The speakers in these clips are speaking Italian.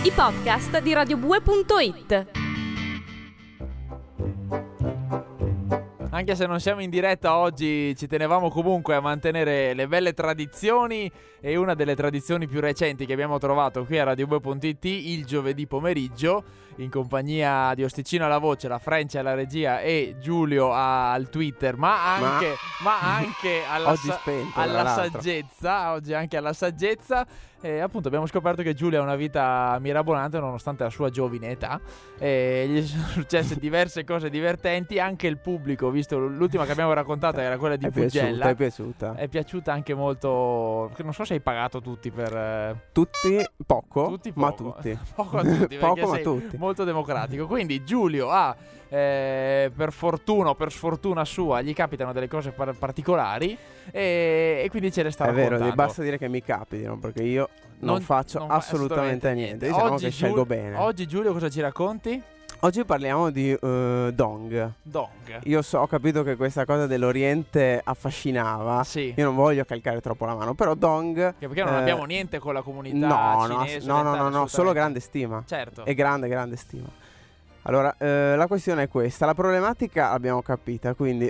i podcast di radiobue.it. Anche se non siamo in diretta oggi, ci tenevamo comunque a mantenere le belle tradizioni, e una delle tradizioni più recenti che abbiamo trovato qui a radiobue.it il giovedì pomeriggio, in compagnia di Osticino alla voce, la Francia alla regia e Giulio al Twitter, ma anche alla saggezza, oggi anche alla saggezza. E appunto abbiamo scoperto che Giulio ha una vita mirabolante nonostante la sua giovine età, e gli sono successe diverse cose divertenti. Anche il pubblico, visto l'ultima che abbiamo raccontato era quella di Fugella, è piaciuta anche molto. Non so se hai pagato tutti per tutti poco, ma poco. Tutti Poco a tutti, poco ma sei tutti molto democratico. Quindi Giulio ha per fortuna o per sfortuna sua gli capitano delle cose particolari, e quindi ce le sta raccontando. È vero, basta dire che mi capitano, perché io non faccio assolutamente niente. Diciamo che scelgo bene. Oggi Giulio cosa ci racconti? Oggi parliamo di dong. Io ho capito che questa cosa dell'Oriente affascinava. Sì. Io non voglio calcare troppo la mano, però dong, perché non abbiamo niente con la comunità cinese. No, solo grande stima. Certo. E grande stima. Allora, la questione è questa. La problematica l'abbiamo capita, quindi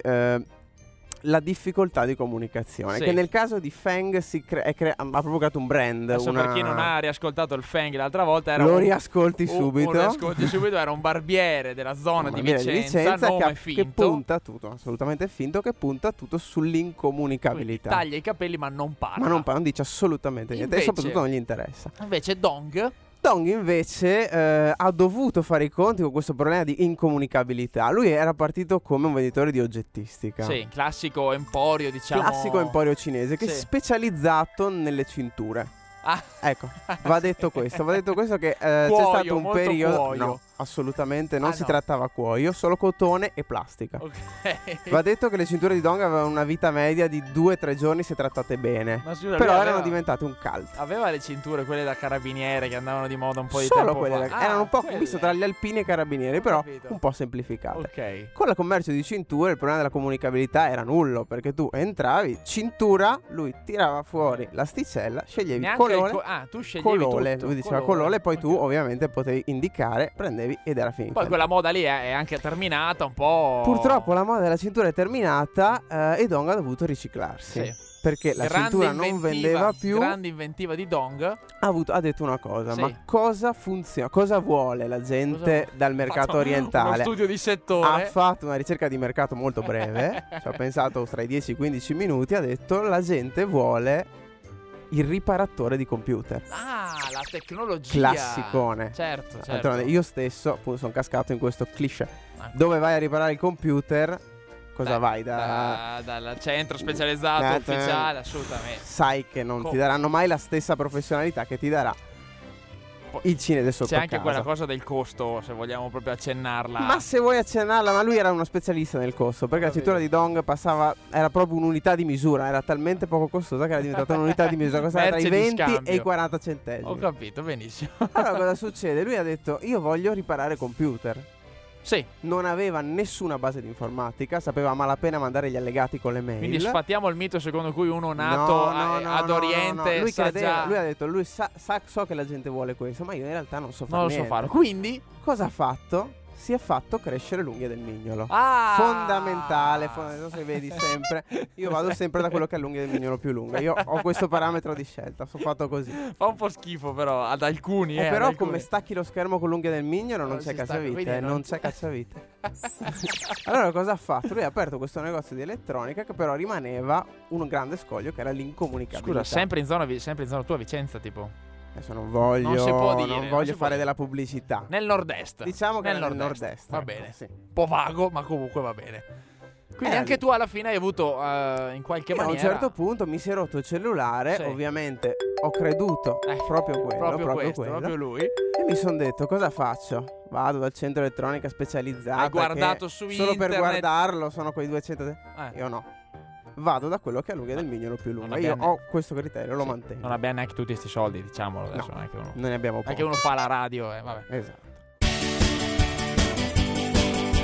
la difficoltà di comunicazione, sì, che nel caso di Feng ha proprio creato un brand. Adesso per chi non ha riascoltato il Feng l'altra volta, era riascolti subito. Era un barbiere della zona di Vicenza, nome finto, che punta tutto, assolutamente finto, che punta tutto sull'incomunicabilità. Quindi taglia i capelli ma non parla. Non dice assolutamente niente, e soprattutto non gli interessa. Invece Dong invece ha dovuto fare i conti con questo problema di incomunicabilità. Lui era partito come un venditore di oggettistica. Sì, classico emporio, diciamo. Classico emporio cinese, che è specializzato nelle cinture. Ecco, va detto questo che c'è stato un periodo cuoio. No, assolutamente non si no. trattava cuoio, solo cotone e plastica. Ok. Va detto che le cinture di Dong avevano una vita media di 2-3 giorni se trattate bene. Però erano diventate un cult. Aveva le cinture quelle da carabiniere che andavano di moda un po' di solo tempo quelle fa. erano un po' visto tra gli alpini e i carabinieri, però un po' semplificate. Ok. Con il commercio di cinture il problema della comunicabilità era nullo, perché tu entravi, cintura, lui tirava fuori l'asticella, sceglievi Neanche colore. tu sceglievi colore, tutto. Lui diceva colore, poi tu ovviamente potevi indicare, prendevi ed era finito. Poi quella moda lì è anche terminata un po'. Purtroppo la moda della cintura è terminata, e Dong ha dovuto riciclarsi. Sì. Perché la cintura non vendeva più. Grande inventiva di Dong. Ha detto una cosa, sì, ma cosa funziona? Cosa vuole la gente dal mercato orientale? Uno studio di settore. Ha fatto una ricerca di mercato molto breve, ci ha pensato tra i 10 e i 15 minuti, ha detto la gente vuole il riparatore di computer. La tecnologia classicone. Certo. Io stesso appunto sono cascato in questo cliché. Dove vai a riparare il computer? Cosa vai? Dal centro specializzato ufficiale, assolutamente. Sai che non ti daranno mai la stessa professionalità che ti darà il cinese sotto casa. C'è anche casa. quella cosa del costo, se vogliamo proprio accennarla. Ma se vuoi accennarla, ma lui era uno specialista nel costo, perché la cintura di Dong era proprio un'unità di misura, era talmente poco costosa che era diventata un'unità di misura, costava tra i 20 e i 40 centesimi. Ho capito, benissimo. Allora cosa succede? Lui ha detto io voglio riparare computer. Sì. Non aveva nessuna base di informatica, sapeva a malapena mandare gli allegati con le mail. Quindi sfatiamo il mito secondo cui uno nato ad Oriente Lui sa già. Lui ha detto, so che la gente vuole questo, ma io in realtà non so fare Non lo niente. so fare. Quindi cosa ha fatto? Si è fatto crescere l'unghia del mignolo. Fondamentale, non so se vedi sempre. Io vado sempre da quello che ha l'unghia del mignolo più lunga. Io ho questo parametro di scelta, sono fatto così. Fa un po' schifo però ad alcuni. Però ad alcuni. come stacchi lo schermo con l'unghia del mignolo non c'è cacciavite. Non c'è cacciavite. Allora cosa ha fatto? Lui ha aperto questo negozio di elettronica che però rimaneva un grande scoglio, che era l'incomunicabilità. Scusa, sempre in zona tua Vicenza tipo? Adesso non voglio, non si può dire, non voglio si può fare dire. della pubblicità. Nel nord-est. Diciamo che nel nord-est. Va bene. Sì. Un po' vago, ma comunque va bene. Quindi anche tu alla fine hai avuto in qualche maniera. A un certo punto mi si è rotto il cellulare, ovviamente ho creduto proprio quello. Lui. E mi sono detto cosa faccio? Vado dal centro elettronica specializzato. Hai guardato su solo internet. Per guardarlo sono quei 200. Io no. Vado da quello che ha l'unghia del mignolo più lunga. Io ho questo criterio, lo mantengo. Non abbiamo neanche tutti questi soldi, diciamolo adesso. No, non è che uno, non ne abbiamo poco. Anche uno fa la radio, vabbè. Esatto.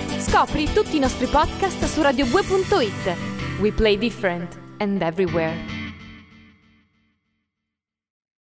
Scopri tutti i nostri podcast su radiobue.it. We play different and everywhere.